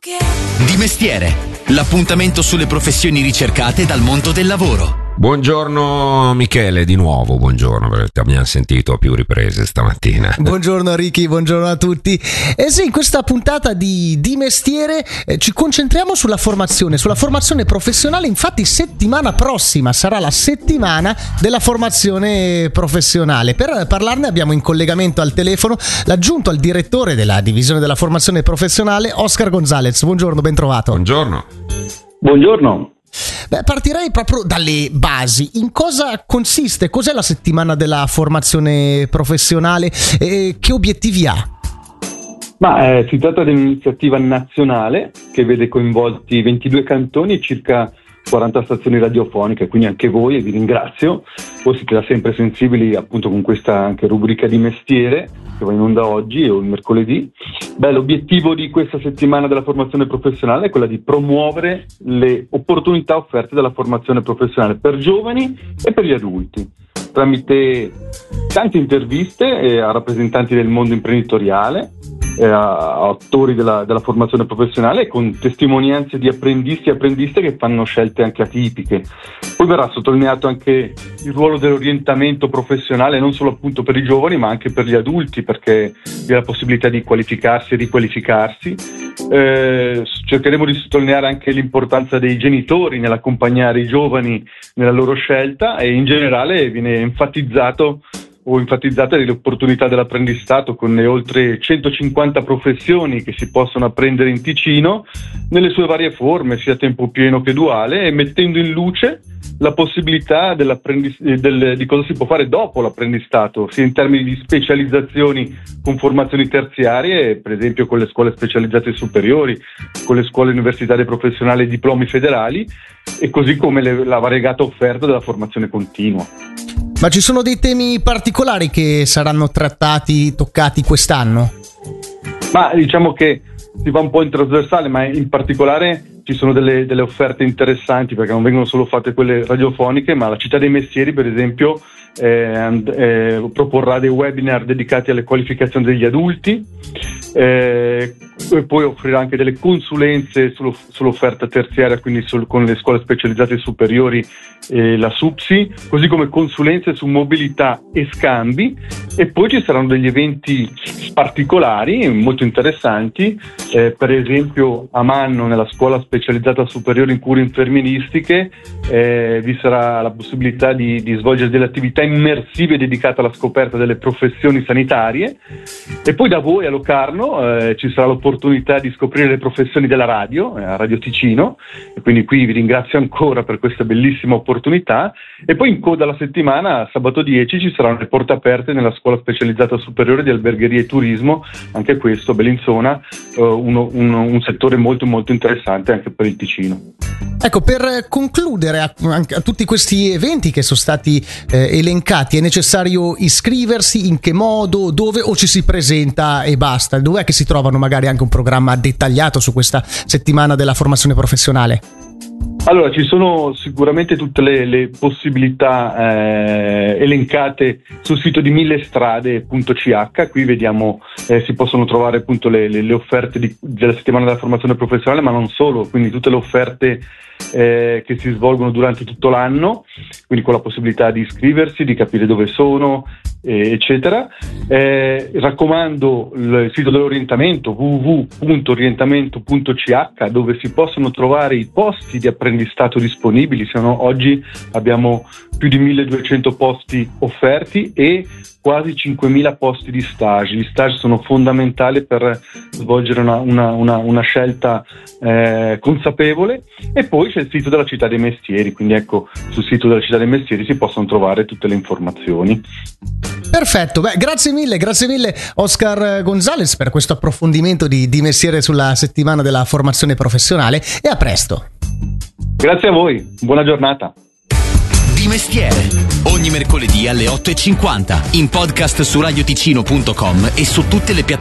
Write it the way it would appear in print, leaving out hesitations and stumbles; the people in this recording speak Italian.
Di mestiere, l'appuntamento sulle professioni ricercate dal mondo del lavoro. Buongiorno Michele, di nuovo, buongiorno, perché ti abbiamo sentito a più riprese stamattina. Buongiorno Ricky, buongiorno a tutti. Sì, in questa puntata di Mestiere ci concentriamo sulla formazione professionale. Infatti settimana prossima sarà la settimana della formazione professionale. Per parlarne abbiamo in collegamento al telefono l'aggiunto al direttore della divisione della formazione professionale, Oscar Gonzalez. Buongiorno, ben trovato. Buongiorno. Buongiorno. Beh, partirei proprio dalle basi. In cosa consiste? Cos'è la settimana della formazione professionale? Che obiettivi ha? Si tratta di un'iniziativa nazionale che vede coinvolti 22 cantoni e circa 40 stazioni radiofoniche, quindi anche voi, e vi ringrazio. Voi siete da sempre sensibili appunto con questa anche rubrica di mestiere che va in onda oggi o il mercoledì. L'obiettivo di questa settimana della formazione professionale è quella di promuovere le opportunità offerte dalla formazione professionale per giovani e per gli adulti, tramite tante interviste a rappresentanti del mondo imprenditoriale, a attori della formazione professionale, con testimonianze di apprendisti e apprendiste che fanno scelte anche atipiche. Poi verrà sottolineato anche il ruolo dell'orientamento professionale, non solo appunto per i giovani ma anche per gli adulti, perché vi è la possibilità di qualificarsi e riqualificarsi. Cercheremo di sottolineare anche l'importanza dei genitori nell'accompagnare i giovani nella loro scelta, e in generale viene enfatizzate le opportunità dell'apprendistato con le oltre 150 professioni che si possono apprendere in Ticino nelle sue varie forme, sia a tempo pieno che duale, e mettendo in luce la possibilità di cosa si può fare dopo l'apprendistato, sia in termini di specializzazioni con formazioni terziarie, per esempio con le scuole specializzate superiori, con le scuole universitarie professionali e diplomi federali, e così come la variegata offerta della formazione continua. Ma ci sono dei temi particolari che saranno toccati quest'anno? Diciamo che si va un po' in trasversale, ma in particolare ci sono delle offerte interessanti, perché non vengono solo fatte quelle radiofoniche, ma la Città dei Mestieri, per esempio, proporrà dei webinar dedicati alle qualificazioni degli adulti, e poi offrirà anche delle consulenze sull'offerta terziaria, quindi con le scuole specializzate superiori e la SUPSI, così come consulenze su mobilità e scambi. E poi ci saranno degli eventi particolari molto interessanti, per esempio a Manno, nella scuola specializzata superiore in cure infermieristiche, vi sarà la possibilità di svolgere delle attività immersive dedicate alla scoperta delle professioni sanitarie. E poi da voi a Locarno ci sarà l'opportunità di scoprire le professioni della radio, a Radio Ticino, e quindi qui vi ringrazio ancora per questa bellissima opportunità. E poi in coda alla settimana, sabato 10, ci saranno le porte aperte nella scuola specializzata superiore di albergheria e turismo, anche questo Bellinzona, un settore molto molto interessante anche per il Ticino. Ecco, per concludere a tutti questi eventi che sono stati elencati, è necessario iscriversi? In che modo? Dove? O ci si presenta e basta? Dov'è che si trovano magari anche un programma dettagliato su questa settimana della formazione professionale? Allora, ci sono sicuramente tutte le possibilità elencate sul sito di millestrade.ch. Qui vediamo, si possono trovare appunto le offerte della settimana della formazione professionale, ma non solo, quindi tutte le offerte che si svolgono durante tutto l'anno, quindi con la possibilità di iscriversi, di capire dove sono, eccetera. Raccomando il sito dell'orientamento, www.orientamento.ch, dove si possono trovare i posti di apprendistato disponibili. Oggi abbiamo più di 1200 posti offerti e quasi 5.000 posti di stage. Gli stage sono fondamentali per svolgere una scelta consapevole. E poi c'è il sito della Città dei Mestieri, quindi ecco, sul sito della Città dei Mestieri si possono trovare tutte le informazioni. Perfetto, grazie mille Oscar Gonzalez per questo approfondimento di mestiere sulla settimana della formazione professionale, e a presto. Grazie a voi, buona giornata. Di mestiere, ogni mercoledì alle 8:50, in podcast su radioticino.com e su tutte le piattaforme